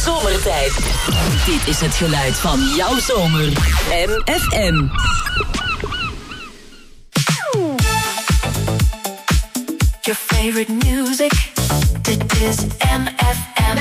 zomertijd. Dit is het geluid van jouw zomer. MFM. Your favorite music. Dit is MFM.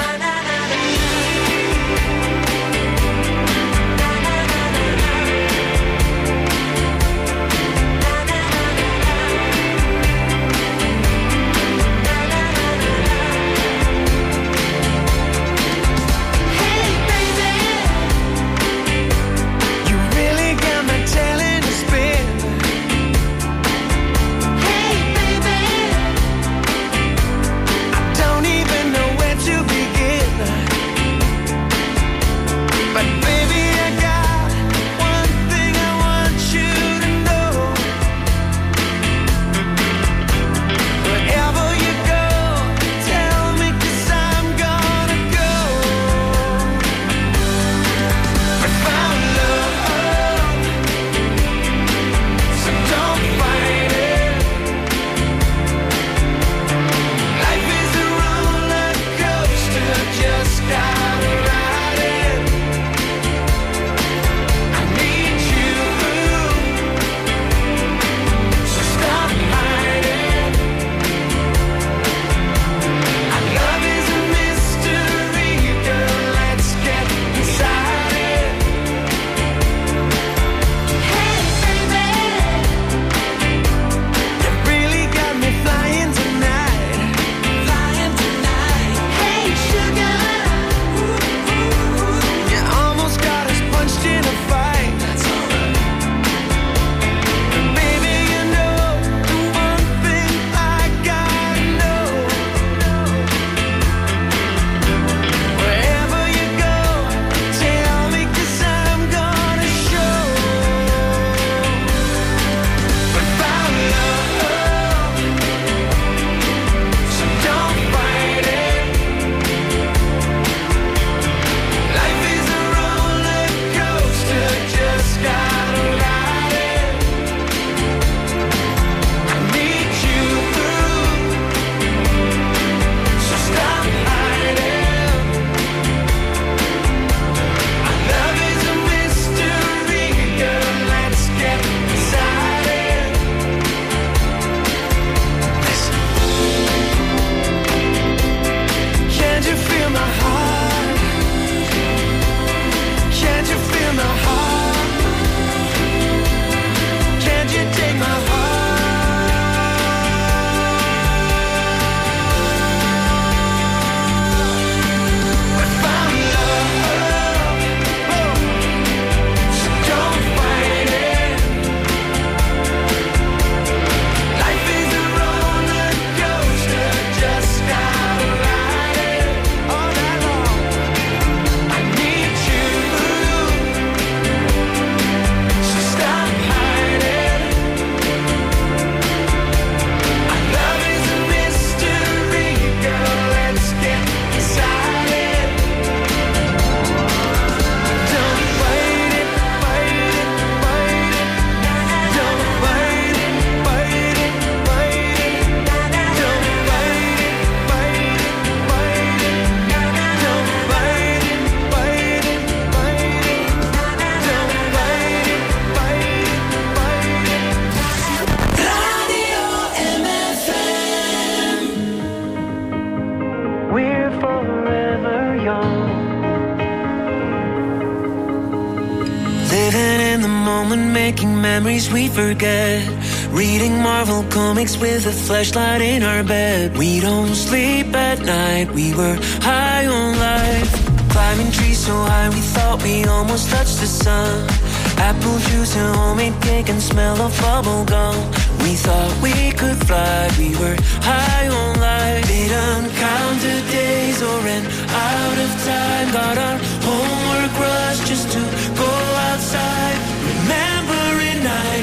Memories we forget. Reading Marvel comics with a flashlight in our bed. We don't sleep at night. We were high on life. Climbing trees so high we thought we almost touched the sun. Apple juice and homemade cake and smell of bubble gum. We thought we could fly. We were high on life. Didn't count the days or ran out of time. Got our homework rush just to go outside. Remember in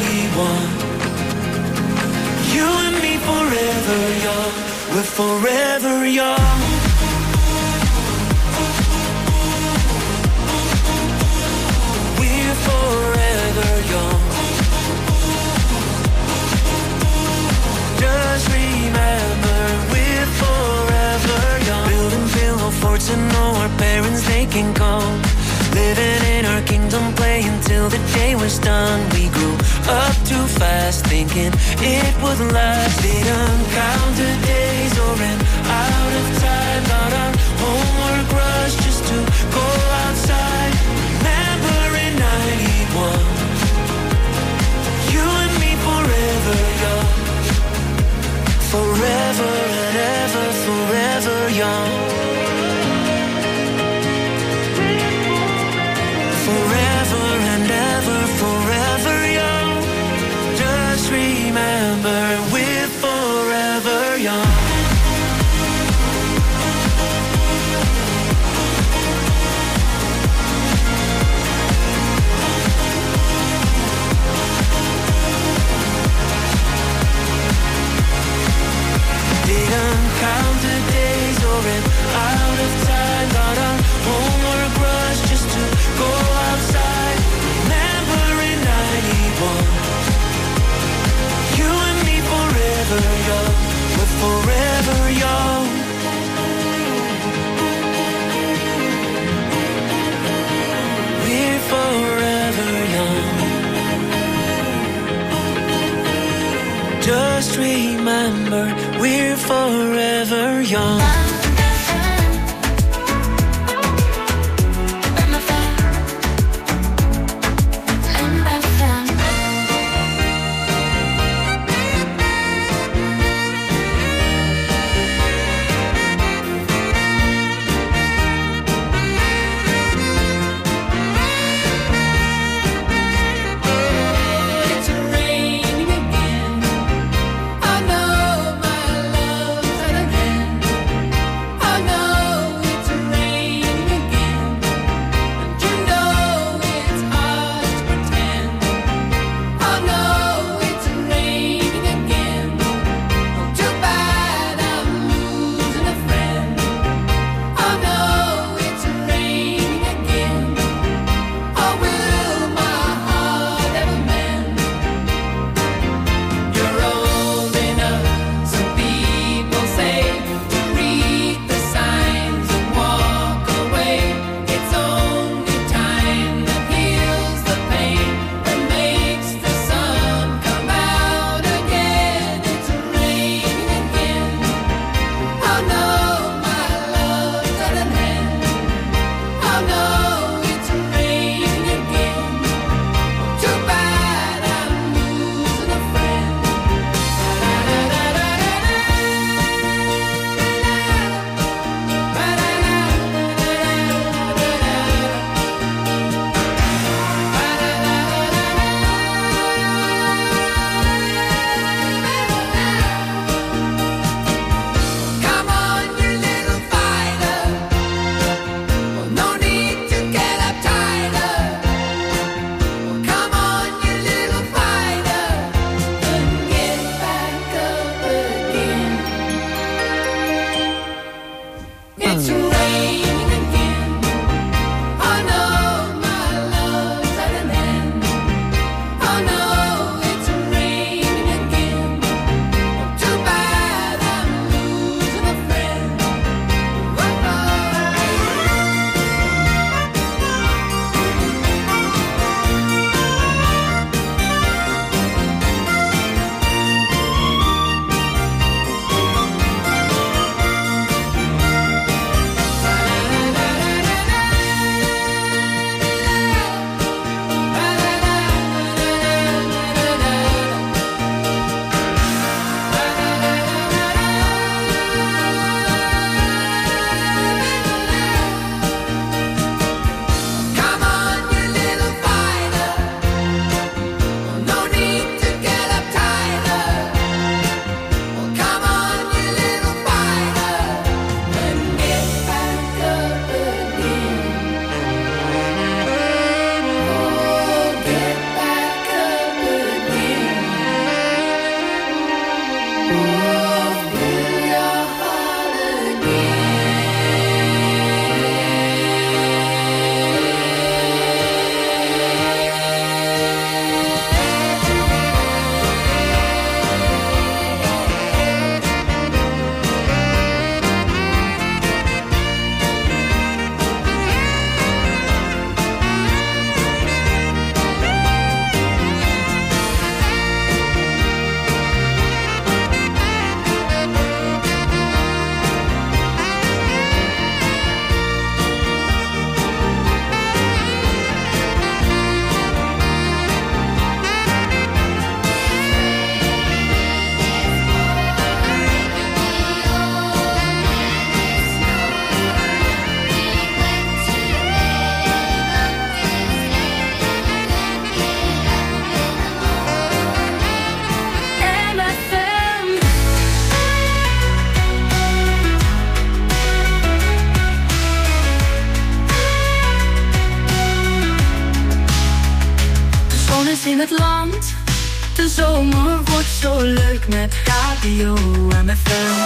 91, you and me forever young. We're forever young. We're forever young. Just remember, we're forever young. Building pillow forts to know our parents, they can come. Living in our kingdom, playing till the day was done. We grew up too fast, thinking it would last. Didn't count the days or ran out of time. Got our homework rush just to go outside. Remember in 91, you and me forever young. Forever and ever, forever young. Forever and ever, forever young. Just remember we're forever young. Didn't count the days or ran out of time. Got our homework rush just to go outside. Remember in 91, you and me forever young. We're forever young. We're forever young. Just remember we're forever young. zo leuk met Radio MFM.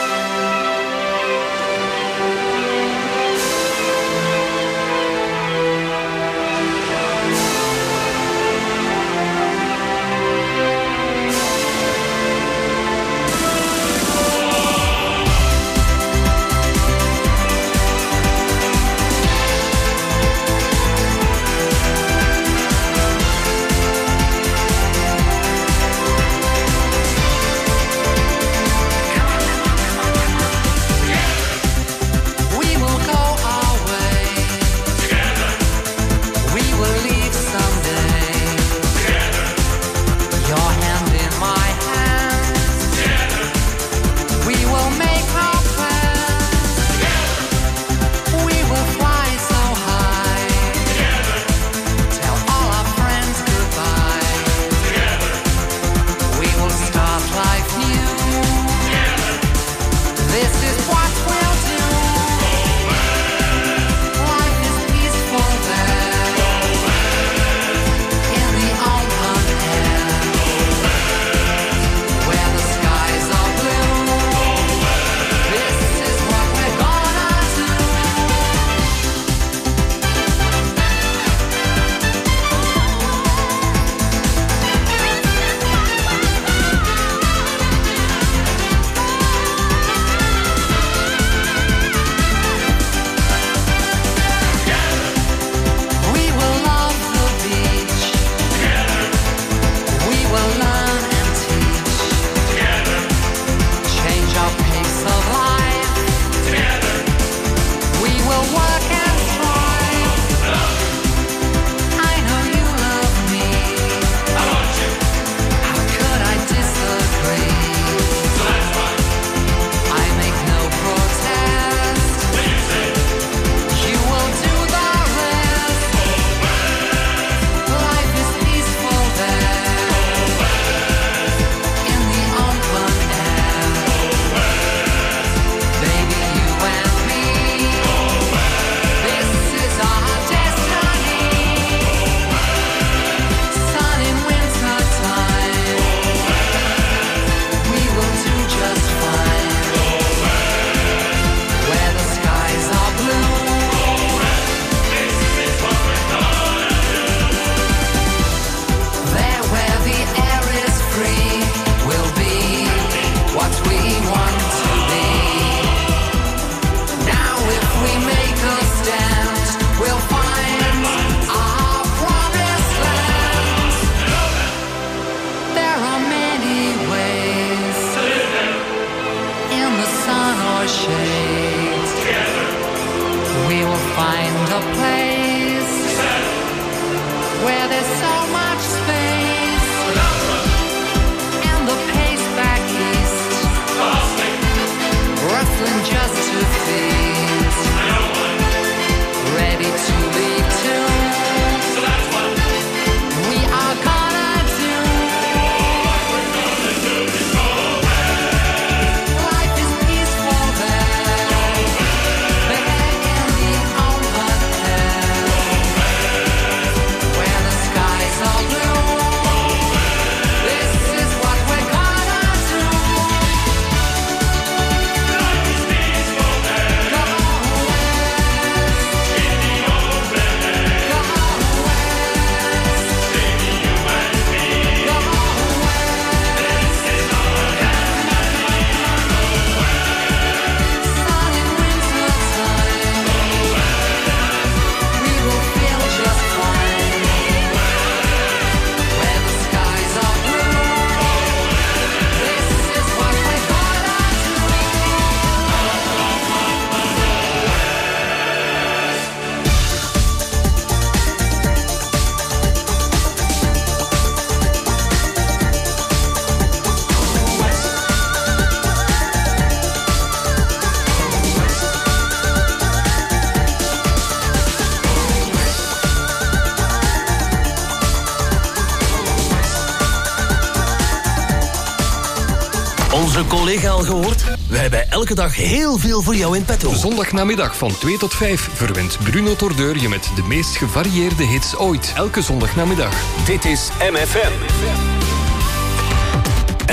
Onze collega al gehoord? We hebben elke dag heel veel voor jou in petto. Zondagnamiddag van 2 tot 5 verwint Bruno Tordeur je met de meest gevarieerde hits ooit. Elke zondagnamiddag. Dit is MFM.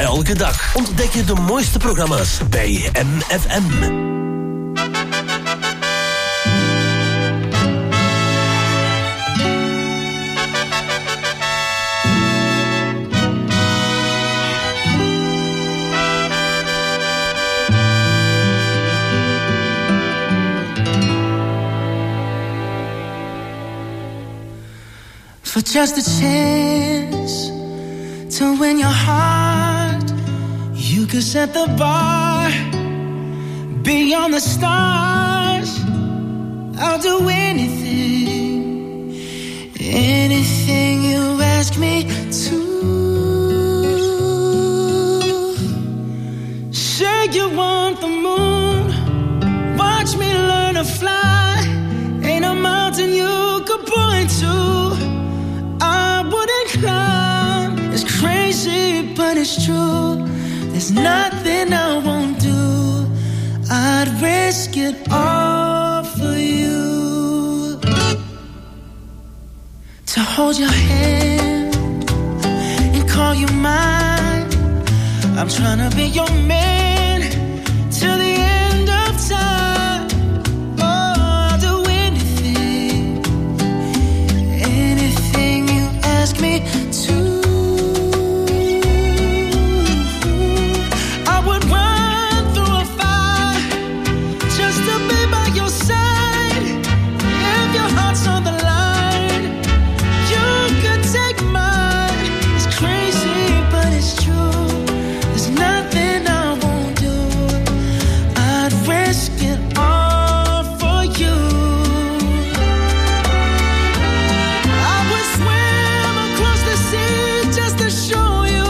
Elke dag ontdek je de mooiste programma's bij MFM. For just a chance to win your heart, you could set the bar beyond the stars. I'll do anything, anything you ask me to. Say you want the moon, watch me learn to fly. Ain't a mountain you could point to climb. It's crazy, but it's true. There's nothing I won't do. I'd risk it all for you. To hold your hand and call you mine. I'm trying to be your man till the end of time. Oh, I'll do anything, anything you ask me to. I would run through a fire just to be by your side. If your heart's on the line, you could take mine. It's crazy, but it's true. There's nothing I won't do. I'd risk it all for you. I would swim across the sea just to show you.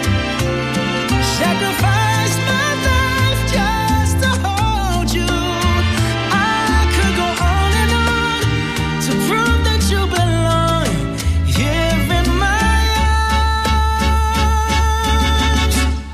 Sacrifice my life just to hold you. I could go on and on to prove that you belong here in my arms.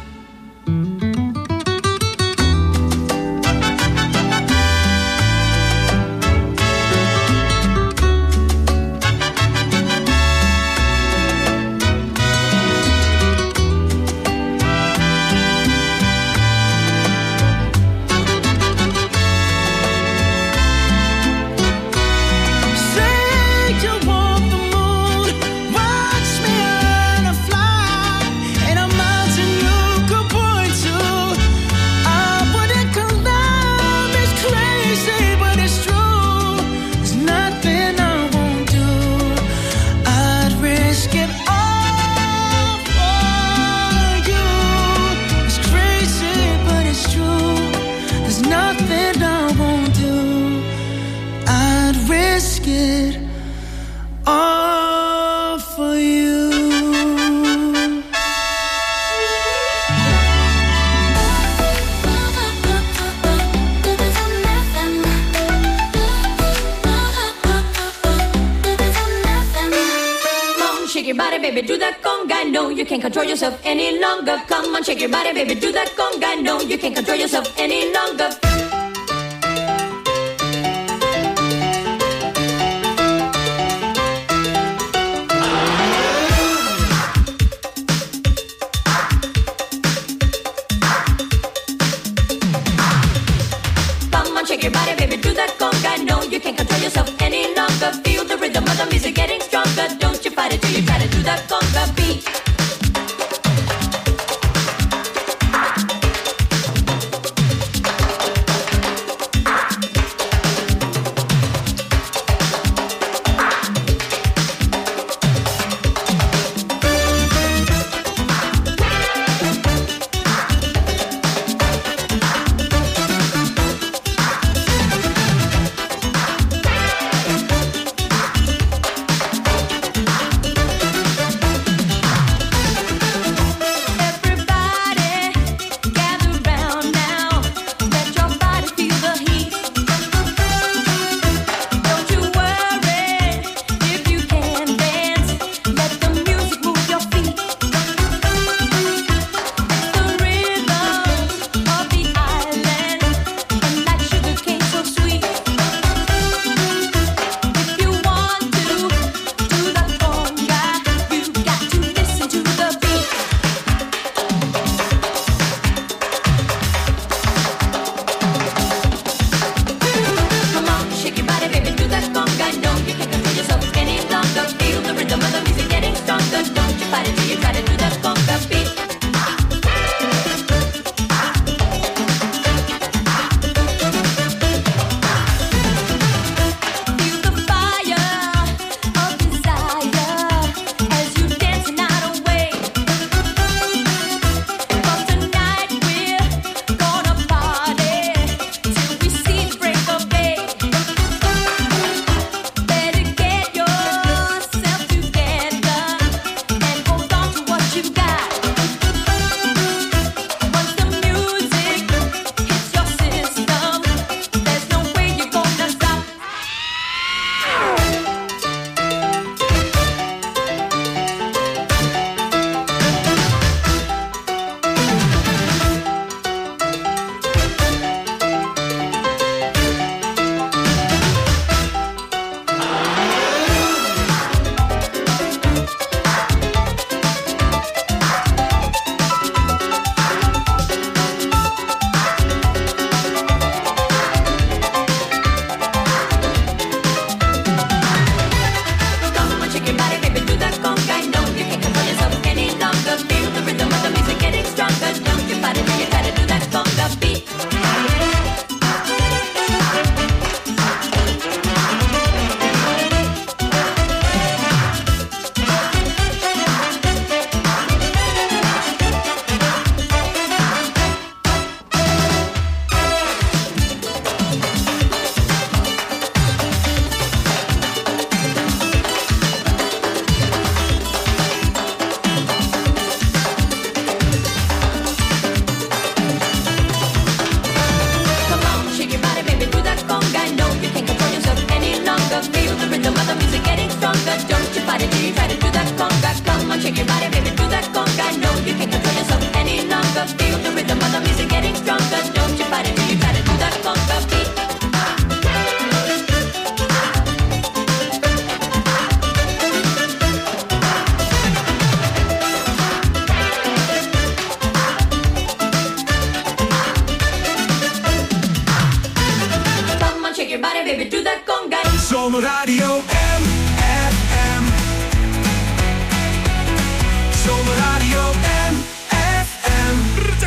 Say you want the moon, watch me learn to fly. Ain't a mountain you could point to. I wouldn't climb. It's crazy, but it's true. There's nothing I won't do. I'd risk it all for you. It's crazy, but it's true. There's nothing I won't do. I'd risk it all for you. Come on, shake your body, baby, do that conga. No, you can't control yourself any longer. Come on, shake your body, baby, do that conga. No, you can't control yourself any longer. Come on, shake your body, baby, do that conga. No, you can't control yourself any longer. Feel the rhythm of the music getting stronger. Don't you fight it till you try to do that conga beat. Zomerradio MFM. Zomerradio MFM.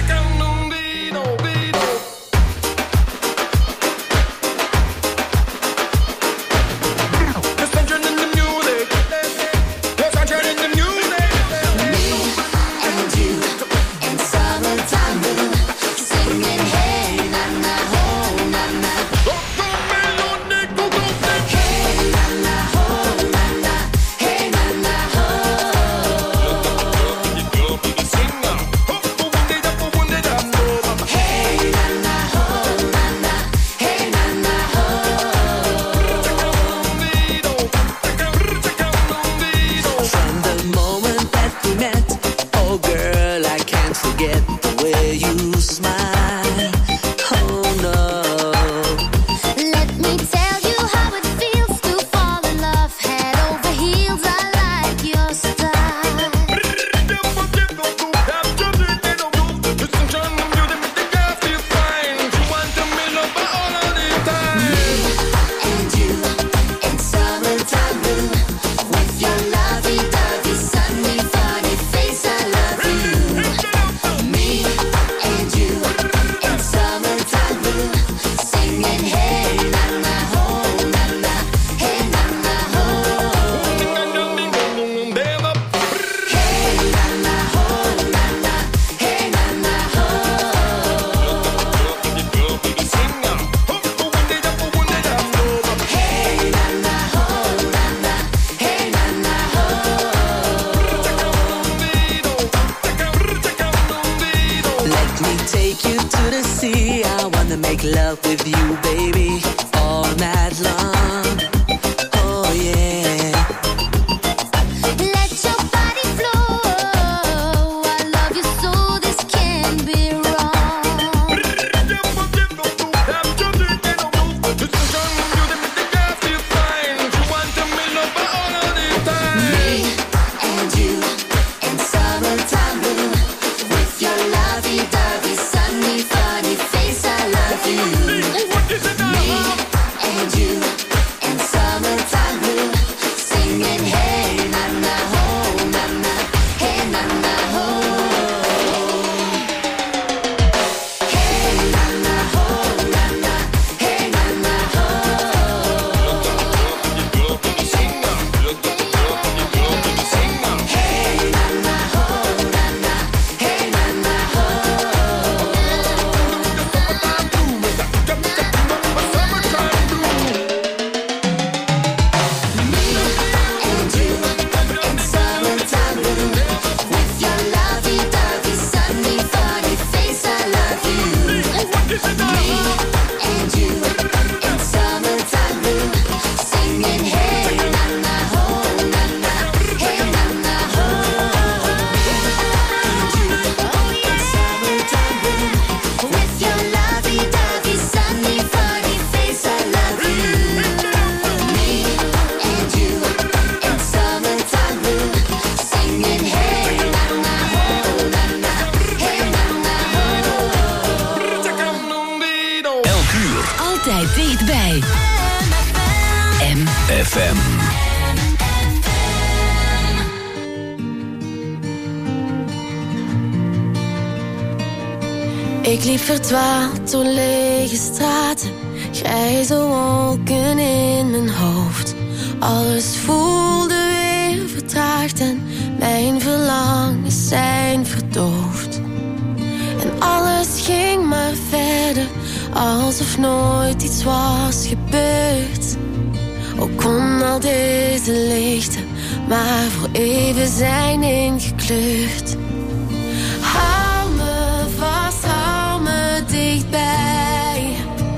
Altijd dichtbij. MFM. Ik liep verdwaald door lege straten, grijze wolken in mijn hoofd. Alles voelde weer vertraagd en mijn verlangens zijn verdoofd. En alles ging maar verder, alsof nooit iets was gebeurd. Ook kon al deze lichten maar voor even zijn ingekleurd. Hou me vast, hou me dichtbij.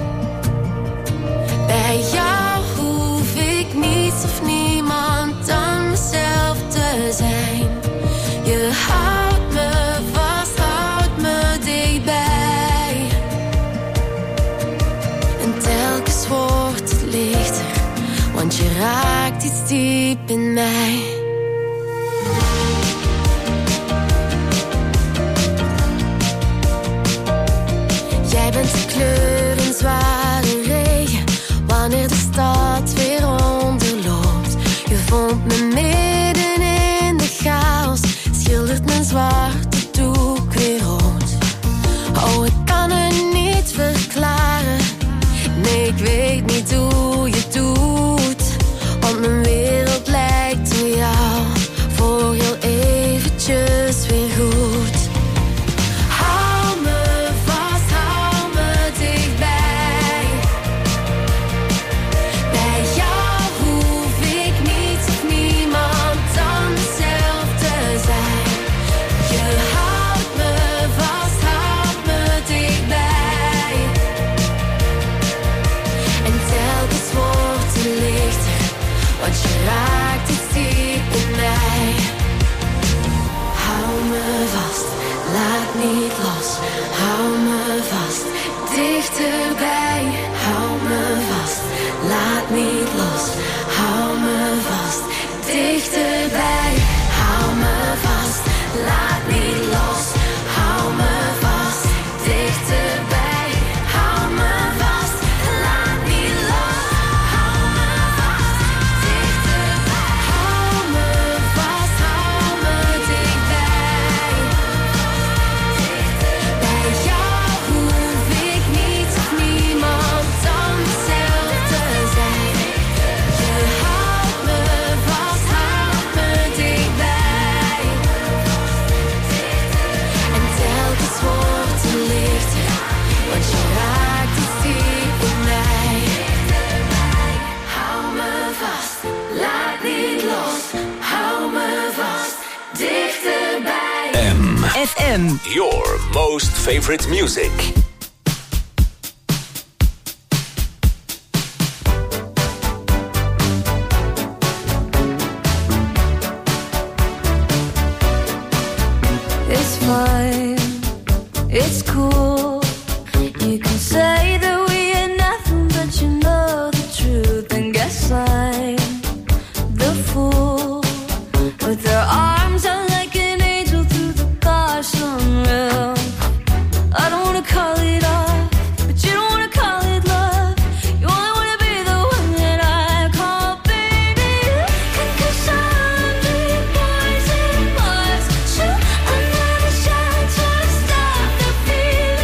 Bij jou hoef ik niets of niemand dan mezelf te zijn. Je houdt me vast, houdt me dichtbij. En telkens wordt het lichter, want je raakt iets diep in mij. Jij bent de kleur in zware regen, wanneer de stad weer om hou me vast, dichterbij. Hou me vast, laat niet los. Hou me vast, dichterbij. Hou me vast, laat niet los. Hou me vast, dichterbij. Hou me vast, laat niet los. Hou me vast, dichterbij. Hou me vast, hou me dichtbij. Bij jou hoef ik niets of niemand dan mezelf te zijn. Je houdt me vast, houdt me dichtbij. En telkens wordt het lichter, want je raakt iets diep in mij. Hou me vast, laat niet los. Hou me vast, dichterbij. FM. Your most favorite music. It's fine, it's cool. You can say that we are nothing, but you know the truth. And guess I'm the fool. With their arms out like an angel through the glass unreal. I don't wanna call it off, but you don't wanna call it love. You only wanna be the one that I call baby. Concussion, deep poison bars. Shoot another shot to stop the feeling.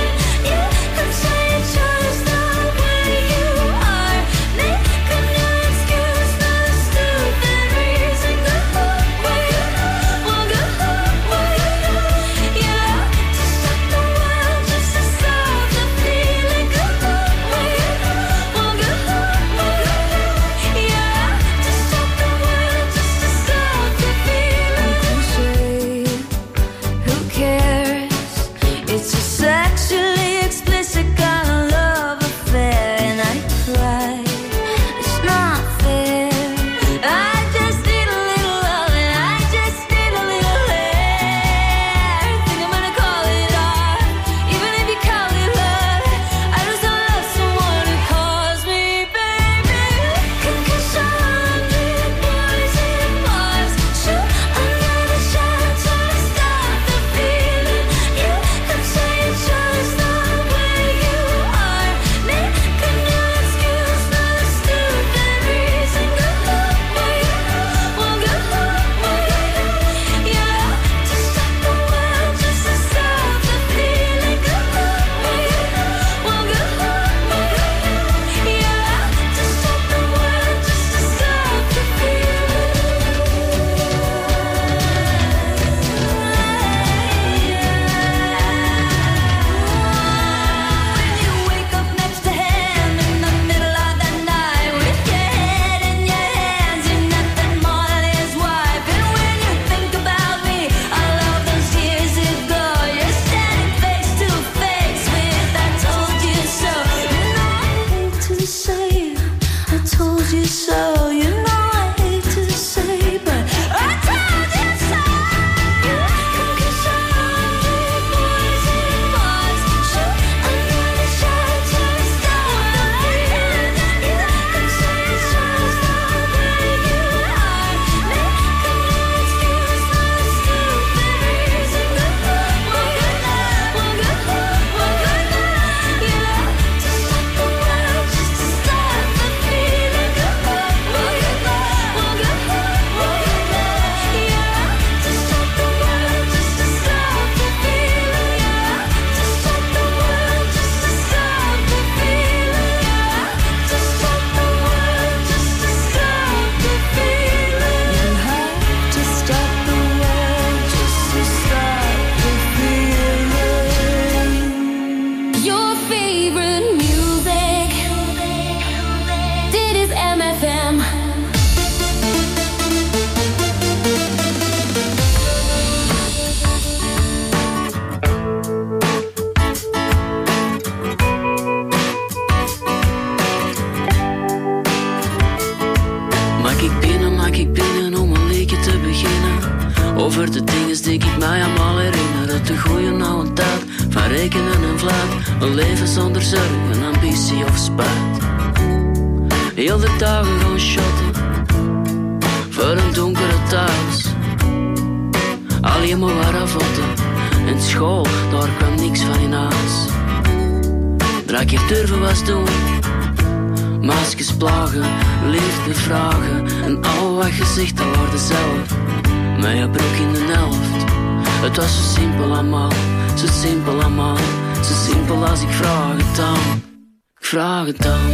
tekenen en vlaat. Een leven zonder zorgen, ambitie of spijt. Heel de dagen gaan shotten voor een donkere thuis. Alleen maar waaravotten. In school, daar kwam niks van in huis. 3 keer durven was doen. Maskers plagen, liefde vragen. En al wat gezegd, dat wordt zelf. Met je broek in de helft. Het was zo simpel allemaal, zo simpel allemaal. Zo simpel als ik vraag het dan. Ik vraag het dan.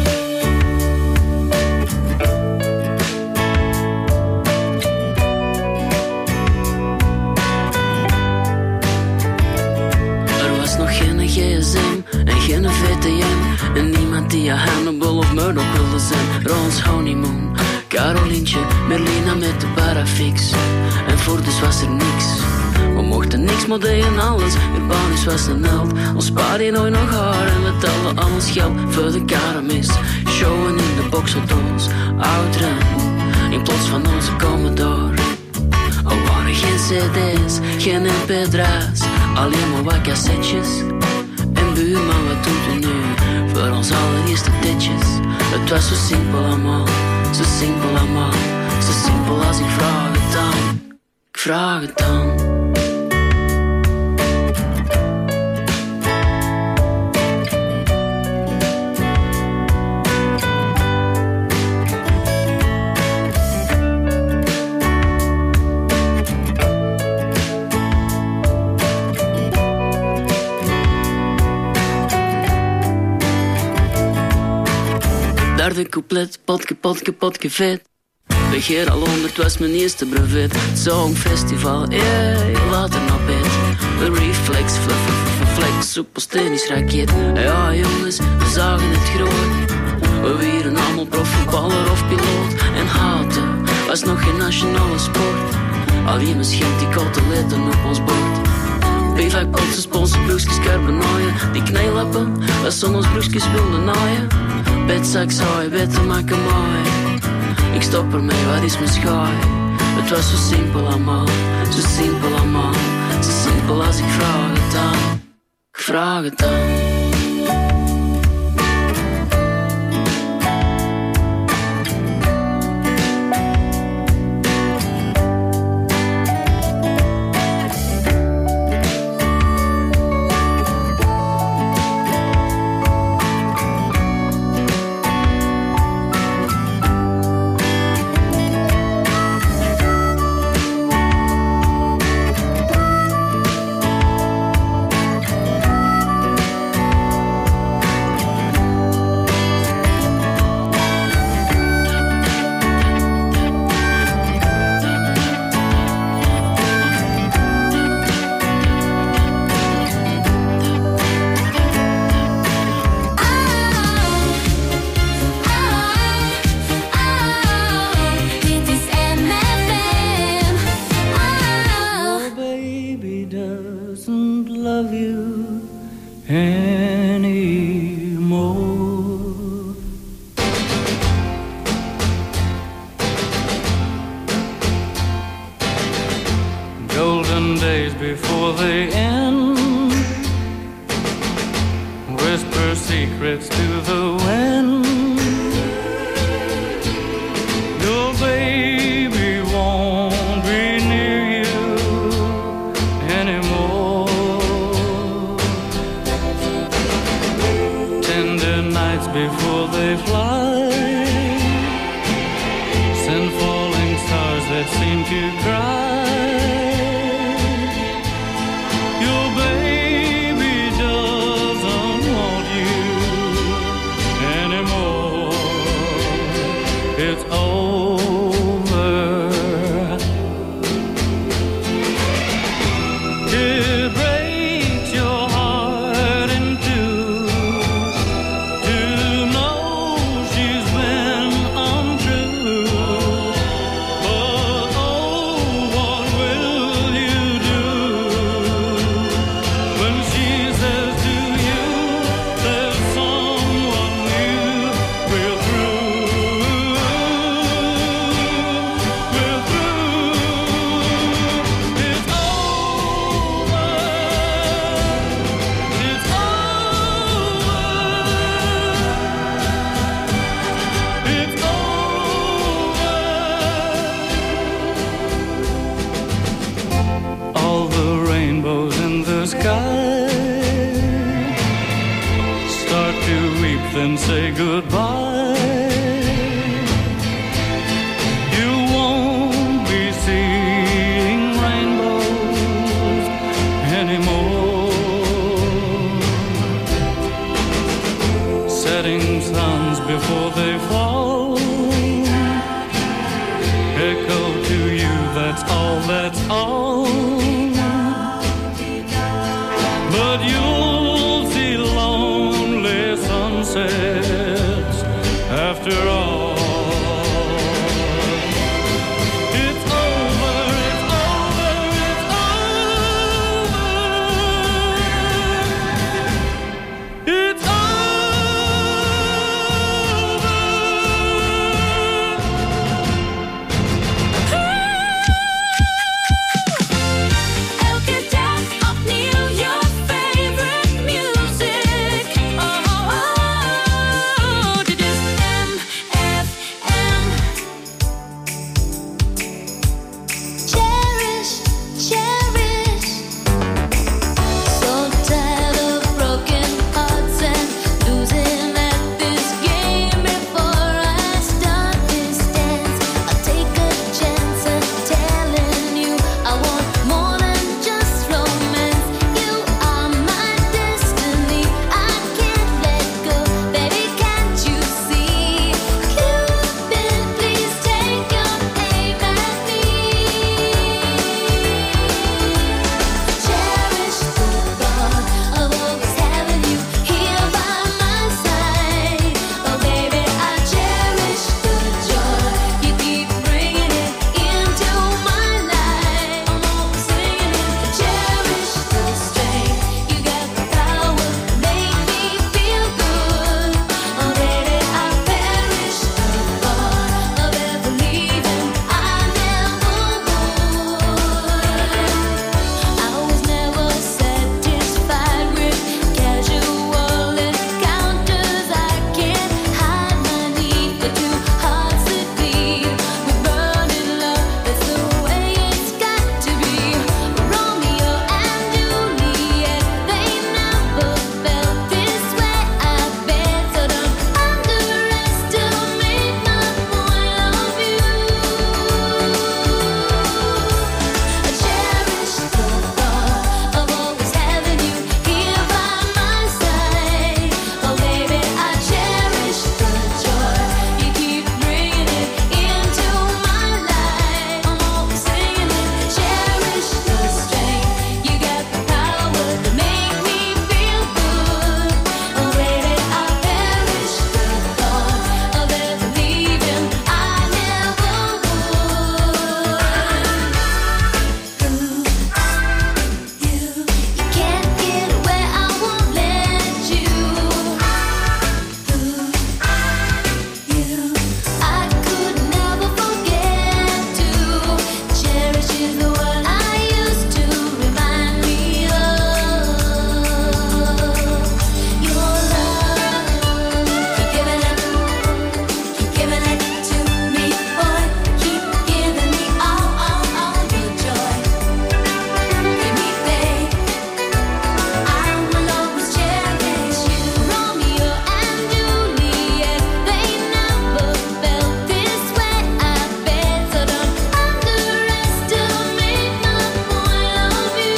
GSM en geen VTM. En niemand die Hannibal of Murdoch wilde zijn. Rons honeymoon, Carolientje, Merlina met de parafix. En voor dus was er niks. We mochten niks, maar deden alles. Urbanus was een held. Ons pa deed nooit nog haar. En we telden al ons geld voor de karamis. Showen in de boxauto's, ouderen. In plaats van onze Commodore. Er waren geen cd's, geen mp3's. Alleen maar wat cassettes. Buurman, wat doet u nu? Voor ons allereerste ditjes. Het was zo simpel allemaal, zo simpel allemaal. Zo simpel als ik vraag het dan. Ik vraag het dan. Derde couplet, potje vet. Begeer al 100 was mijn eerste brevet. Songfestival, later naar bed. De reflex, flex, superstenisch raket. Ja jongens, we zagen het groot. We wieren allemaal profvoetballer of piloot. En houten was nog geen nationale sport. Alleen misschien die koteletten op ons bord. Bivak, potsen, sponsen, broekjes, karbenaaien. Die knijlappen, was soms broekjes wilden naaien. Betzak zou je beter maken mooi. Ik stop ermee, wat is mijn schaai? Het was zo simpel allemaal, zo simpel allemaal. Zo simpel als ik vraag het dan. Ik vraag het dan. Will to weep, then say goodbye. You won't be seeing rainbows anymore. Setting suns before they fall echo to you, that's all, that's all. But you'll see lonely sunsets after all. It's over, it's over, it's over. It's over. Elke dag opnieuw your favorite music. Oh, oh, oh. Dit is MFM. Cherish, cherish. So tired of broken hearts and losing at this game. Before I start this dance, I'll take a chance at telling you I want more than just romance. You are my destiny. I can't let go, baby. Can't you see? Cupid, please take your aim at me. Cherish the thought of always having you here by my side. Oh, baby, I cherish the joy you keep bringing it into my life. I'm always singing it. Cherish the strength you got, the power to make me feel good. Oh, baby, I perish the thought of ever leaving. I never would. I was never satisfied with casual encounters. I can't hide my need for two hearts that beat with burning love. That's the way it's got to be. Romeo and Juliet, they never felt this way. I bet, so don't underestimate my point of view. I cherish the thought of always having you here by my side. Oh, baby, I cherish the joy you keep bringing it into my life. I'm always singing it. Cherish the strength you got, the power to make me feel good. Oh, baby, I perish the thought of ever leaving. I never would. You can't get away, I won't let you. I could never forget to cherish is the word I used to remind me of your love. Keep giving it to me, boy. Keep giving me all your joy. Give me faith. I will always cherish you. Romeo and Juliet, they never felt this way. I bet, so don't underestimate my point of view.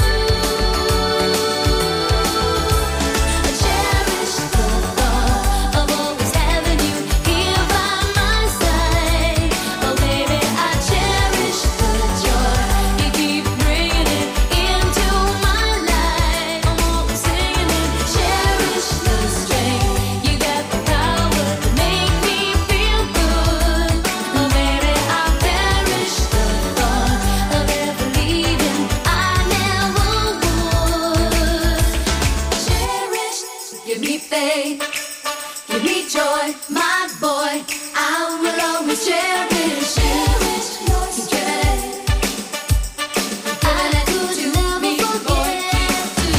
I cherish the thought of always having you here by my side. Oh, baby, I cherish the joy you keep bringing it into my life. I'm always singing it. Cherish the strength you got, the power to make me feel good. Oh, baby, I perish the thought of ever leaving. I never would. Cherish, give me faith, give me joy, my boy. I will always cherish you. Keep giving it. I could never forget to.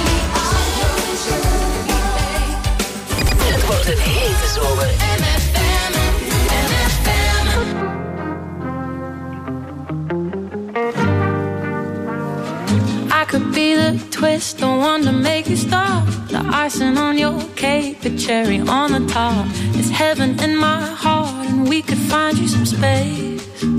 Het wordt een hete zomer. MFM, MFM. I could be the twist, the one to make you stop. the icing on your cake, the cherry on the top. It's heaven in my heart, and we could find you some space.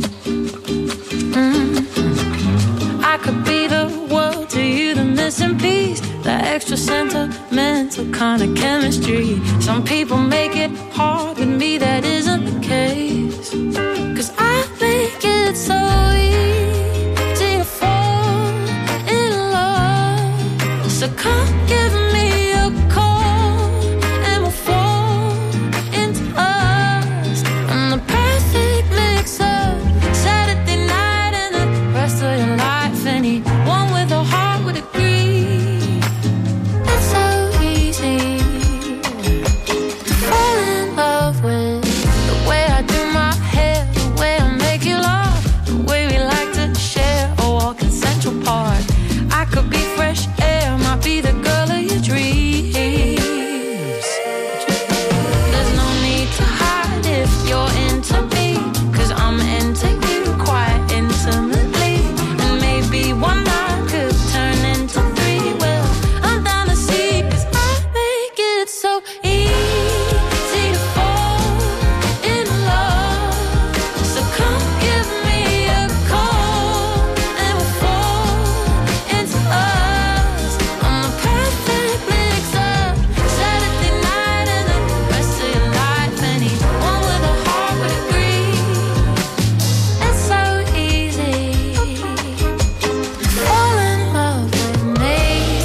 I could be the world to you, the missing piece, the extra sentimental kind of chemistry. Some people make it hard, with me that isn't the case. 'Cause I make it so easy to fall in love. So come give me a call and we'll fall into us. I'm the perfect mix of Saturday night and the rest of your life. Anyone with a heart would agree. It's so easy to fall in love with the way I do my hair, the way I make you laugh, the way we like to share a walk in Central Park. I could be fresh air, might be the girl of your dreams. There's no need to hide if you're into me, 'cause I'm into you quite intimately. And maybe one night could turn into three. Well, I'm down to see, 'cause I make it so easy to fall in love. So come give me a call and we'll fall into us. I'm the perfect mix of Saturday night and the rest of your life. Anyone with a heart would agree. It's so easy to fall in love with me.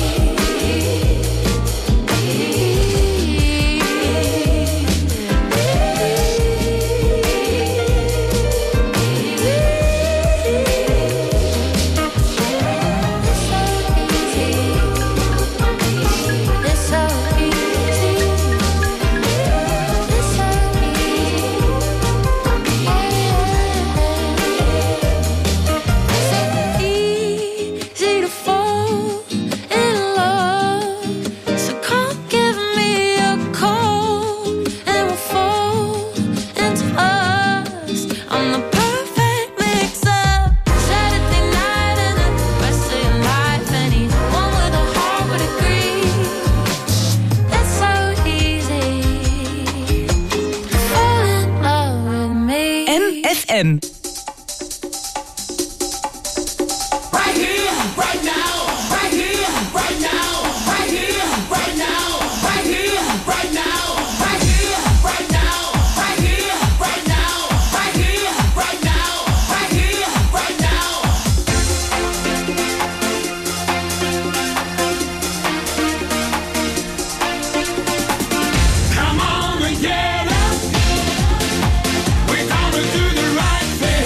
It's so easy. It's so easy to fall in love. So come give me a call and we'll fall into us. I'm the perfect mix of Saturday night and the rest of your life. Anyone with a heart would agree. It's so easy to fall in love with me. MFM. Right here, right now, right here, right now, right here, right now, right here, right now, right here, right now, right here, right now, right here, right now, right here, right now. Come on and get up. We're gonna do the right thing.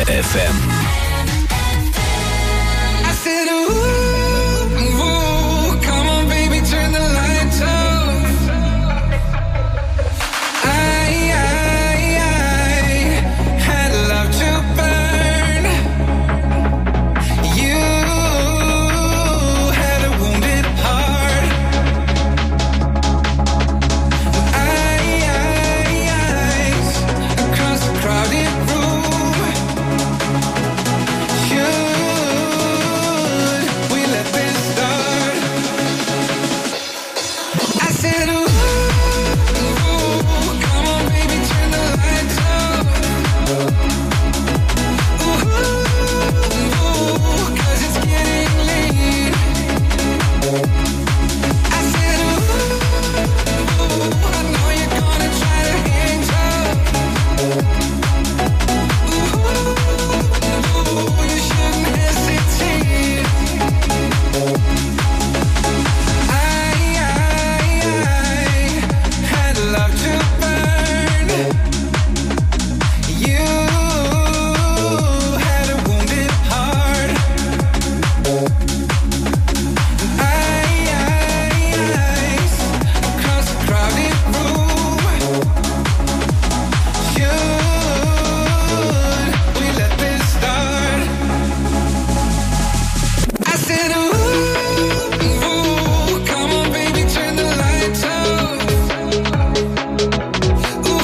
FM. I said, ooh, ooh, come on, baby, turn the lights off. I had love to burn. You had a wounded heart. Eyes across the crowded room. Should we let this start? I said, ooh, come on, baby, turn the lights off. Ooh, 'cause it's getting late. I said, ooh, I know you're gonna try to hang tough. Ooh, you shouldn't hesitate. I had love to burn. You had a wounded heart. Eyes across the crowded room. Should we let this start? I said, ooh, come on, baby, turn the lights off. Ooh,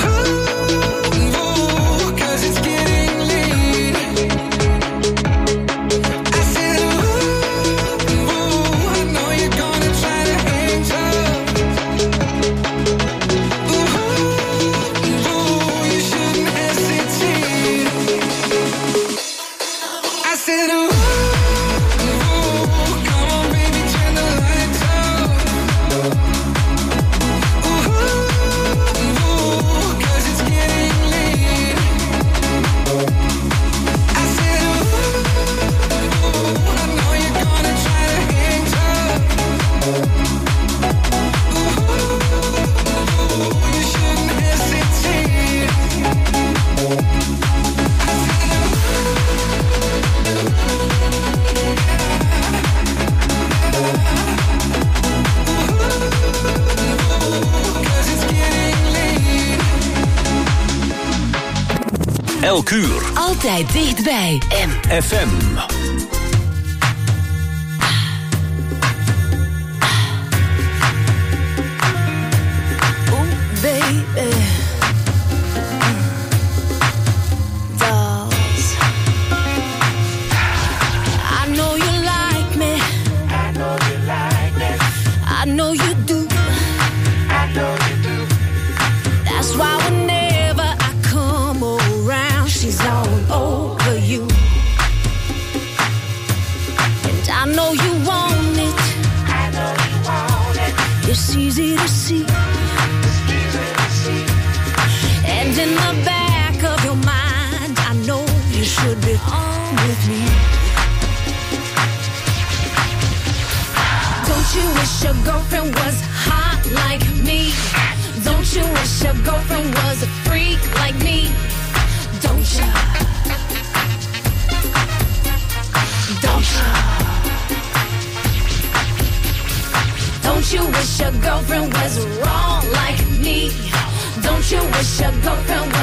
'cause it's getting late. I said, ooh, I know you're gonna try to hang tough. Ooh, you shouldn't hesitate. I said, ooh, come on, baby, turn the lights off. Ooh, 'cause it's getting late. I said, ooh, I know you're gonna try to hang tough. Ooh, you shouldn't hesitate. Elk uur. Altijd dichtbij. FM. Baby, dolls. I know you like me. I know you like me. I know you do. I know you do. That's why whenever I come around, she's all over you. And I know you want it. I know you want it. It's easy to see. And in the back of your mind, I know you should be on with me. Don't you wish your girlfriend was hot like me? Don't you wish your girlfriend was a freak like me? Don't you? Don't you? Don't you wish your girlfriend was wrong like me? Don't you wish your girlfriend